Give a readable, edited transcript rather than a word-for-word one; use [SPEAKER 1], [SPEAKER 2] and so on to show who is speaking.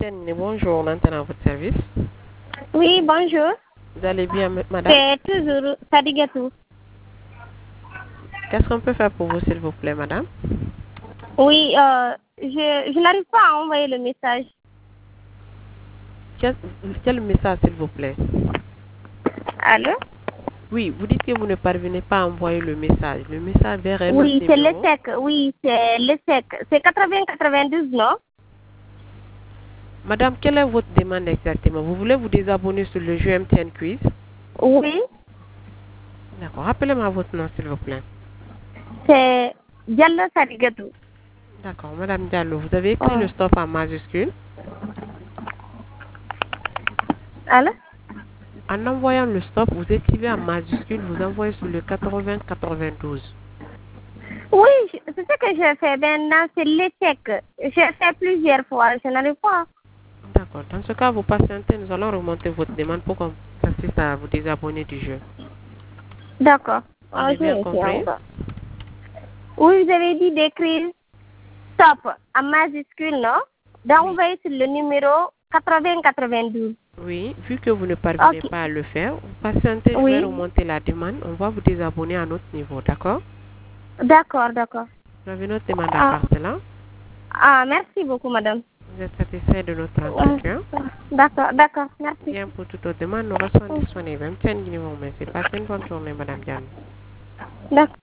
[SPEAKER 1] Bonjour, on entend à votre service.
[SPEAKER 2] Oui, bonjour.
[SPEAKER 1] Vous allez bien, madame?
[SPEAKER 2] C'est toujours Sadigatou.
[SPEAKER 1] Qu'est-ce qu'on peut faire pour vous, s'il vous plaît, madame?
[SPEAKER 2] Oui, je n'arrive pas à envoyer le message.
[SPEAKER 1] Quel message, s'il vous plaît?
[SPEAKER 2] Allô?
[SPEAKER 1] Oui, vous dites que vous ne parvenez pas à envoyer le message. Le message vers un
[SPEAKER 2] Oui,
[SPEAKER 1] autre
[SPEAKER 2] c'est le
[SPEAKER 1] numéro.
[SPEAKER 2] sec. Oui, c'est le sec. C'est 80-92, non?
[SPEAKER 1] Madame, quelle est votre demande exactement? Vous voulez vous désabonner sur le jeu MTN Quiz?
[SPEAKER 2] Oui,
[SPEAKER 1] D'accord. Rappelez-moi votre nom, s'il vous plaît.
[SPEAKER 2] c'est Diallo Sadigatou.
[SPEAKER 1] D'accord. Madame Diallo, vous avez écrit
[SPEAKER 2] Oh.
[SPEAKER 1] le stop en majuscule.
[SPEAKER 2] Allô?
[SPEAKER 1] En envoyant le stop, vous écrivez en majuscule, vous envoyez sur le 80-92.
[SPEAKER 2] Oui, c'est ce que je fais maintenant, c'est le sec. J'ai fait plusieurs fois, je n'arrive pas.
[SPEAKER 1] D'accord. Dans ce cas, vous patientez, nous allons remonter votre demande pour qu'on assiste à vous désabonner du jeu.
[SPEAKER 2] D'accord.
[SPEAKER 1] Vous avez
[SPEAKER 2] Je
[SPEAKER 1] bien
[SPEAKER 2] vais essayer
[SPEAKER 1] compris?
[SPEAKER 2] encore. Oui, vous avez dit d'écrire stop en majuscule, non?
[SPEAKER 1] Oui.
[SPEAKER 2] D'envoyer sur le numéro 80-92.
[SPEAKER 1] Oui, vu que vous ne parvenez
[SPEAKER 2] Ok.
[SPEAKER 1] pas à le faire, vous patientez, je vais
[SPEAKER 2] Oui,
[SPEAKER 1] remonter la demande. On va vous désabonner à notre niveau, d'accord?
[SPEAKER 2] d'accord, d'accord.
[SPEAKER 1] Vous avez notre demande à
[SPEAKER 2] Ah,
[SPEAKER 1] part cela.
[SPEAKER 2] merci beaucoup, madame.
[SPEAKER 1] Vous êtes satisfait de notre entretien?
[SPEAKER 2] D'accord, d'accord, merci.
[SPEAKER 1] Bien, pour toute autre demande, nous restons disponibles. Même si un numéro, mais c'est passé une bonne journée, madame Diane.
[SPEAKER 2] D'accord.